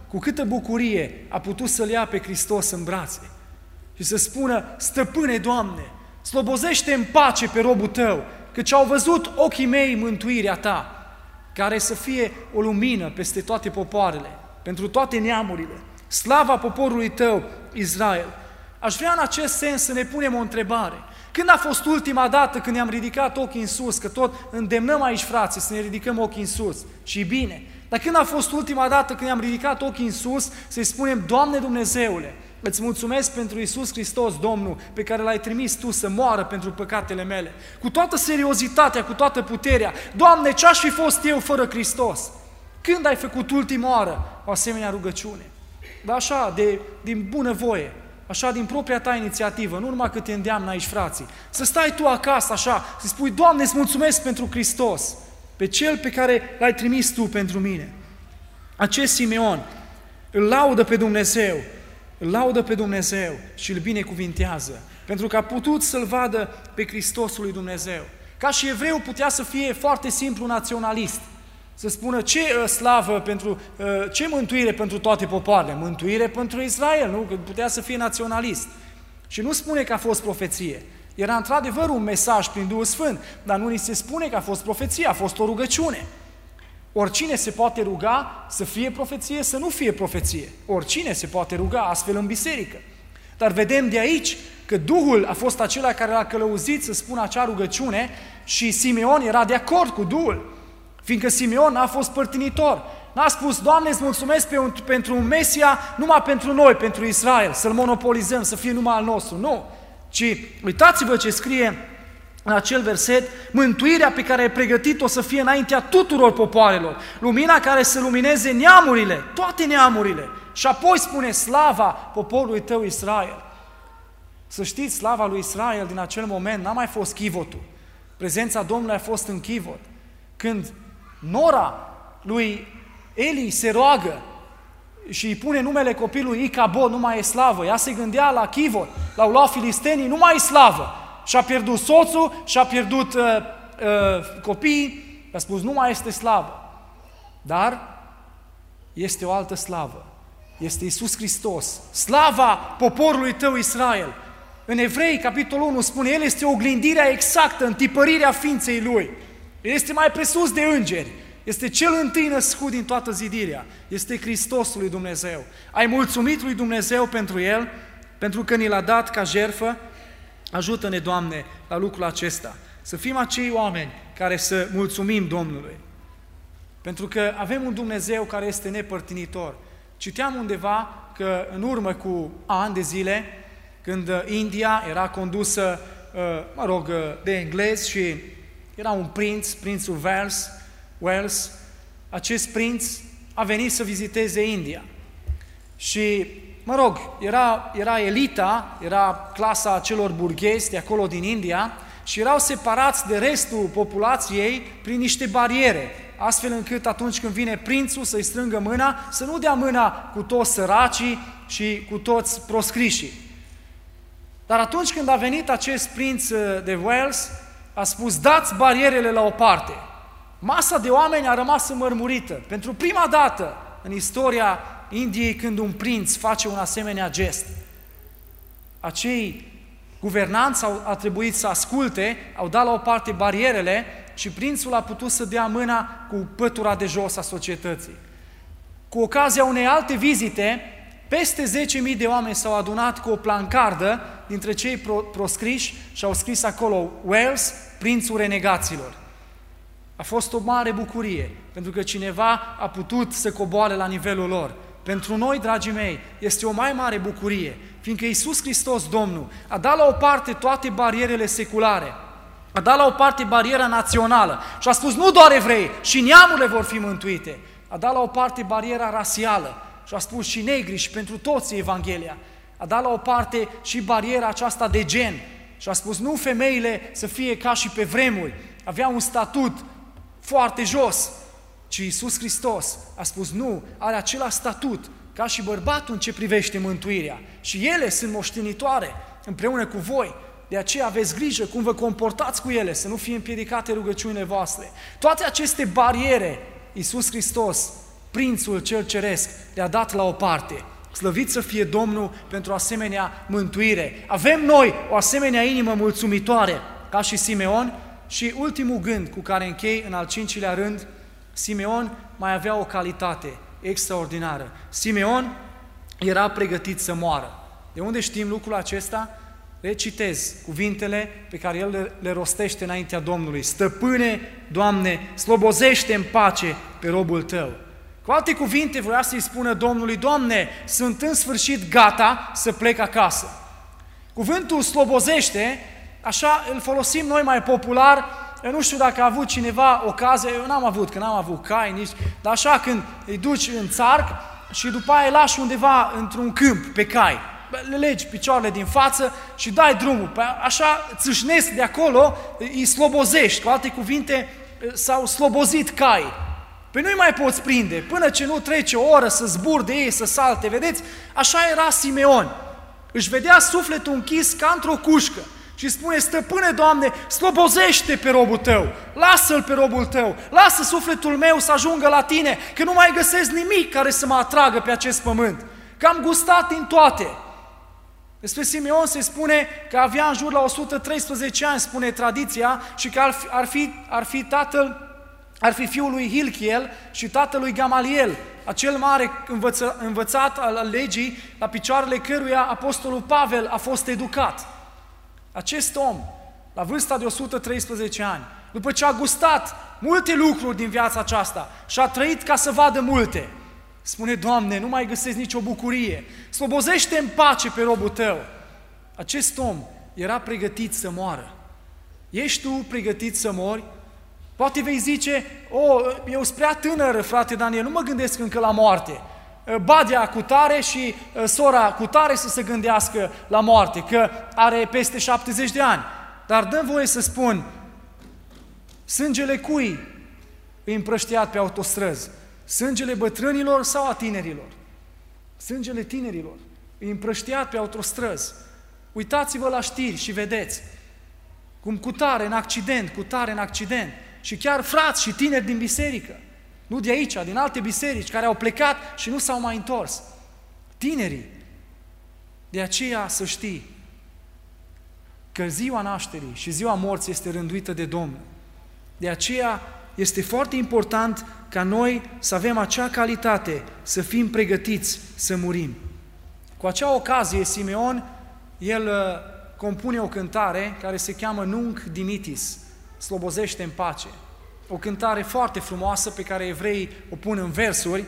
cu câtă bucurie a putut să-L ia pe Hristos în brațe și să spună: Stăpâne, Doamne, slobozește în pace pe robul Tău, căci au văzut ochii mei mântuirea Ta, care să fie o lumină peste toate popoarele, pentru toate neamurile, slava poporului Tău, Israel. Aș vrea în acest sens să ne punem o întrebare. Când a fost ultima dată când ne-am ridicat ochii în sus, că tot îndemnăm aici, frații, să ne ridicăm ochii în sus, și bine, dar când a fost ultima dată când ne-am ridicat ochii în sus, să-i spunem: Doamne Dumnezeule, îți mulțumesc pentru Iisus Hristos, Domnul, pe care L-ai trimis Tu să moară pentru păcatele mele, cu toată seriozitatea, cu toată puterea. Doamne, ce-aș fi fost eu fără Hristos? Când ai făcut ultima oară o asemenea rugăciune? Dar așa, din bună voie, așa din propria ta inițiativă, nu numai că te îndeamnă aici, frații, să stai tu acasă așa, să spui: Doamne, îți mulțumesc pentru Hristos, pe Cel pe care L-ai trimis Tu pentru mine. Acest Simeon îl laudă pe Dumnezeu, îl laudă pe Dumnezeu și îl binecuvintează, pentru că a putut să-L vadă pe Hristosul lui Dumnezeu. Ca și evreu putea să fie foarte simplu naționalist, să spună: ce slavă pentru, ce mântuire pentru toate popoarele? Mântuire pentru Israel, nu? Că putea să fie naționalist. Și nu spune că a fost profeție. Era într-adevăr un mesaj prin Duhul Sfânt, dar nu ni se spune că a fost profeție, a fost o rugăciune. Oricine se poate ruga să fie profeție, să nu fie profeție. Oricine se poate ruga astfel în biserică. Dar vedem de aici că Duhul a fost acela care l-a călăuzit să spună acea rugăciune și Simeon era de acord cu Duhul. Fiindcă Simeon n-a fost părtinitor. N-a spus: Doamne, îți mulțumesc pentru un Mesia numai pentru noi, pentru Israel, să-L monopolizăm, să fie numai al nostru. Nu. Ci uitați-vă ce scrie în acel verset: mântuirea pe care ai pregătit-o să fie înaintea tuturor popoarelor, lumina care să lumineze neamurile, toate neamurile. Și apoi spune: slava poporului tău Israel. Să știți, slava lui Israel din acel moment n-a mai fost chivotul. Prezența Domnului a fost în chivot. Când nora lui Eli se roagă și îi pune numele copilului Icabod, nu mai e slavă. Ea se gândea la chivot, l-au luat filistenii, nu mai e slavă. Și-a pierdut soțul, și-a pierdut copiii, a spus: nu mai este slavă. Dar este o altă slavă. Este Iisus Hristos, slava poporului tău Israel. În Evrei, capitolul 1, spune: El este oglindirea exactă, întipărirea ființei Lui. El este mai presus de îngeri. Este cel întâi născut din toată zidirea. Este Hristosul lui Dumnezeu. Ai mulțumit lui Dumnezeu pentru El, pentru că ni l-a dat ca jertfă? Ajută-ne, Doamne, la lucrul acesta. Să fim acei oameni care să mulțumim Domnului. Pentru că avem un Dumnezeu care este nepărtinitor. Citeam undeva că în urmă cu ani de zile, când India era condusă, de englezi și era un prinț, prințul Wales, acest prinț a venit să viziteze India. Și, era elita, era clasa celor burghezi de acolo din India și erau separați de restul populației prin niște bariere, astfel încât atunci când vine prințul să-i strângă mâna, să nu dea mâna cu toți săracii și cu toți proscrișii. Dar atunci când a venit acest prinț de Wales, a spus: dați barierele la o parte. Masa de oameni a rămas înmărmurită. Pentru prima dată în istoria Indiei, când un prinț face un asemenea gest. Acei guvernanți a trebuit să asculte, au dat la o parte barierele și prințul a putut să dea mâna cu pătura de jos a societății. Cu ocazia unei alte vizite, peste 10.000 de oameni s-au adunat cu o plancardă dintre cei proscriși și au scris acolo: Wales, prințul renegaților. A fost o mare bucurie, pentru că cineva a putut să coboare la nivelul lor. Pentru noi, dragii mei, este o mai mare bucurie, fiindcă Iisus Hristos, Domnul, a dat la o parte toate barierele seculare, a dat la o parte bariera națională și a spus: nu doar evrei, și neamurile vor fi mântuite. A dat la o parte bariera rasială și a spus: și negri, și pentru toți Evanghelia. A dat la o parte și bariera aceasta de gen și a spus: nu femeile să fie ca și pe vremuri, avea un statut foarte jos, ci Iisus Hristos a spus: nu, are același statut ca și bărbatul în ce privește mântuirea. Și ele sunt moștenitoare împreună cu voi. De aceea aveți grijă cum vă comportați cu ele, să nu fie împiedicate rugăciunile voastre. Toate aceste bariere, Iisus Hristos, Prințul cel ceresc le-a dat la o parte. Slăvit să fie Domnul pentru asemenea mântuire. Avem noi o asemenea inimă mulțumitoare ca și Simeon. Și ultimul gând cu care închei, în al 5-lea rând, Simeon mai avea o calitate extraordinară. Simeon era pregătit să moară. De unde știm lucrul acesta? Recitez cuvintele pe care el le rostește înaintea Domnului. Stăpâne, Doamne, slobozește în pace pe robul Tău. Cu alte cuvinte, voia să-i spună Domnului: Doamne, sunt în sfârșit gata să plec acasă. Cuvântul slobozește, așa îl folosim noi mai popular. Eu nu știu dacă a avut cineva ocazie, eu n-am avut, că n-am avut cai nici, dar așa când îi duci în țarc și după aia îi lași undeva într-un câmp pe cai, le legi picioarele din față și dai drumul, așa țâșnesc de acolo, îi slobozești. Cu alte cuvinte, s-au slobozit cai. Păi nu-i mai poți prinde, până ce nu trece o oră să zbur de ei, să salte, vedeți? Așa era Simeon. Își vedea sufletul închis ca într-o cușcă și spune: Stăpâne, Doamne, slobozește pe robul Tău, lasă-l pe robul Tău, lasă sufletul meu să ajungă la Tine, că nu mai găsesc nimic care să mă atragă pe acest pământ, că am gustat din toate. Despre Simeon se spune că avea în jur la 113 ani, spune tradiția, și că ar fi fiul lui Hilchiel și tatălui Gamaliel, acel mare învățat al legii, la picioarele căruia apostolul Pavel a fost educat. Acest om, la vârsta de 113 ani, după ce a gustat multe lucruri din viața aceasta și a trăit ca să vadă multe, spune: Doamne, nu mai găsesc nicio bucurie, slobozește în pace pe robul Tău. Acest om era pregătit să moară. Ești tu pregătit să mori? Poate vei zice: eu sunt prea tânăr, frate Daniel, nu mă gândesc încă la moarte. Badea cu tare și sora cu tare să se gândească la moarte, că are peste 70 de ani. Dar dă-mi voie să spun, sângele cui e împrăștiat pe autostrăzi? Sângele bătrânilor sau a tinerilor? Sângele tinerilor e împrăștiat pe autostrăzi. Uitați-vă la știri și vedeți cum cu tare în accident, și chiar frați și tineri din biserică, nu de aici, din alte biserici, care au plecat și nu s-au mai întors. Tinerii. De aceea să știi că ziua nașterii și ziua morții este rânduită de Domnul. De aceea este foarte important ca noi să avem acea calitate, să fim pregătiți să murim. Cu acea ocazie, Simeon, el compune o cântare care se cheamă Nunc Dimittis, slobozește în pace. O cântare foarte frumoasă pe care evreii o pun în versuri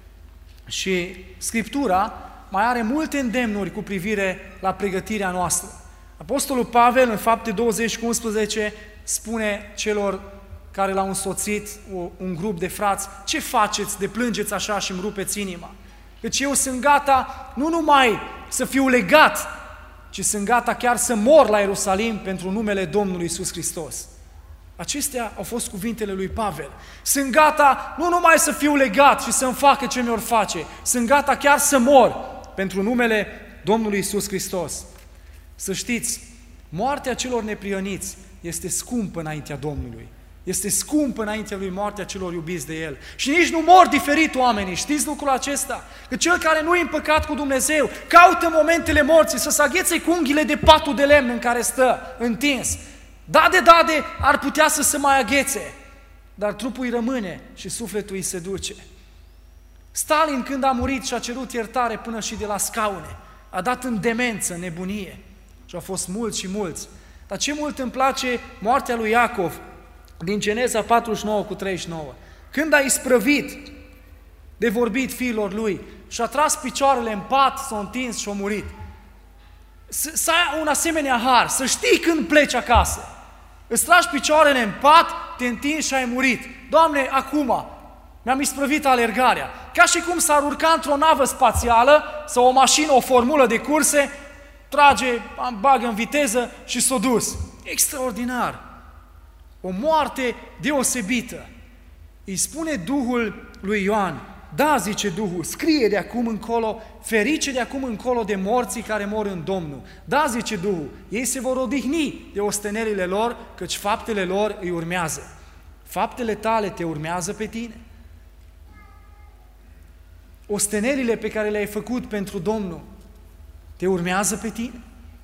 și Scriptura mai are multe îndemnuri cu privire la pregătirea noastră. Apostolul Pavel, în Fapte 20:11, spune celor care l-au însoțit, un grup de frați: ce faceți de plângeți așa și îmi rupeți inima? Căci eu sunt gata nu numai să fiu legat, ci sunt gata chiar să mor la Ierusalim pentru numele Domnului Iisus Hristos. Acestea au fost cuvintele lui Pavel. Sunt gata nu numai să fiu legat și să-mi facă ce mi-or face, sunt gata chiar să mor pentru numele Domnului Iisus Hristos. Să știți, moartea celor neprihăniți este scumpă înaintea Domnului. Este scumpă înaintea lui moartea celor iubiți de El. Și nici nu mor diferit oamenii. Știți lucrul acesta? Că cel care nu e în păcat cu Dumnezeu caută momentele morții să se aghețe cu unghiile de patul de lemn în care stă întins. Dade, ar putea să se mai aghețe, dar trupul îi rămâne și sufletul îi se duce. Stalin, când a murit, și-a cerut iertare până și de la scaune. A dat în demență, în nebunie. Și au fost mulți și mulți. Dar ce mult îmi place moartea lui Iacov din Geneza 49:39. Când a isprăvit de vorbit fiilor lui și-a tras picioarele în pat, s-a întins și a murit. Să ai un asemenea har, să știi când pleci acasă. Îți tragi picioarele în pat, te întinzi și ai murit. Doamne, acum mi-am isprăvit alergarea. Ca și cum s-ar urca într-o navă spațială sau o mașină, o formulă de curse, trage, bagă în viteză și s-o dus. Extraordinar! O moarte deosebită. Îi spune Duhul lui Ioan: da, zice Duhul, scrie de acum încolo, ferice de acum încolo de morții care mor în Domnul. Da, zice Duhul, ei se vor odihni de ostenerile lor, căci faptele lor îi urmează. Faptele tale te urmează pe tine. ostenerile pe care le-ai făcut pentru Domnul te urmează pe tine?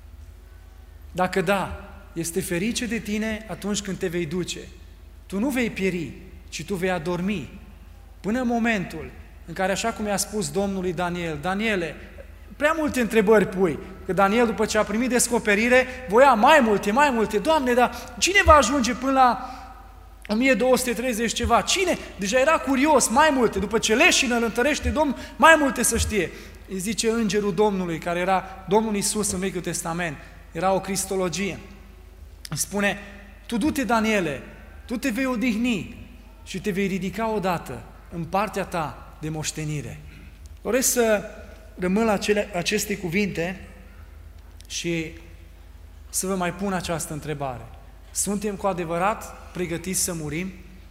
Dacă da, este ferice de tine atunci când te vei duce. Tu nu vei pieri, ci tu vei adormi până în momentul în care, așa cum i-a spus Domnului Daniel, Daniele, prea multe întrebări pui, că Daniel, după ce a primit descoperire, voia mai multe, Doamne, dar cine va ajunge până la 1230 ceva? Cine? Deja era curios, mai multe, după ce leșină îl întărește Domnul, mai multe să știe. Îi zice îngerul Domnului, care era Domnul Iisus în Vechiul Testament, era o cristologie. Îi spune, tu du-te, Daniele, tu te vei odihni și te vei ridica odată în partea ta de moștenire. Doresc să rămân la aceste cuvinte și să vă mai pun această întrebare. Suntem cu adevărat pregătiți să murim?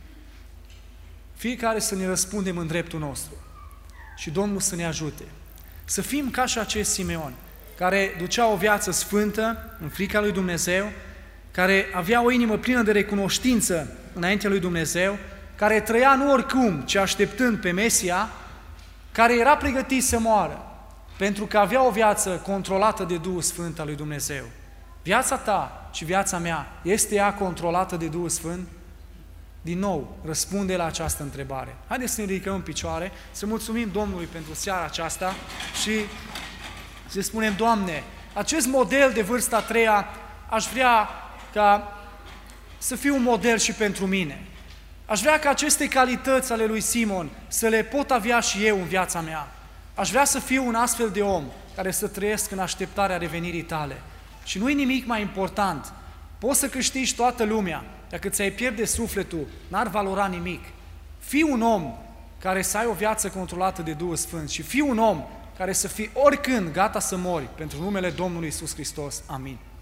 Fiecare să ne răspundem în dreptul nostru și Domnul să ne ajute. Să fim ca și acest Simeon, care ducea o viață sfântă, în frica lui Dumnezeu, care avea o inimă plină de recunoștință înaintea lui Dumnezeu, care trăia nu oricum, ci așteptând pe Mesia, care era pregătit să moară, pentru că avea o viață controlată de Duhul Sfânt al lui Dumnezeu. Viața ta și viața mea, este ea controlată de Duhul Sfânt? Din nou, răspunde la această întrebare. Haideți să ne ridicăm în picioare, să mulțumim Domnului pentru seara aceasta și să spunem, Doamne, acest model de vârsta a treia, aș vrea ca să fie un model și pentru mine. Aș vrea ca aceste calități ale lui Simon să le pot avea și eu în viața mea. Aș vrea să fiu un astfel de om care să trăiesc în așteptarea revenirii tale. Și nu e nimic mai important. Poți să câștigi toată lumea, dacă ți-ai pierde sufletul, n-ar valora nimic. Fii un om care să ai o viață controlată de Duhul Sfânt și fii un om care să fii oricând gata să mori pentru numele Domnului Iisus Hristos. Amin.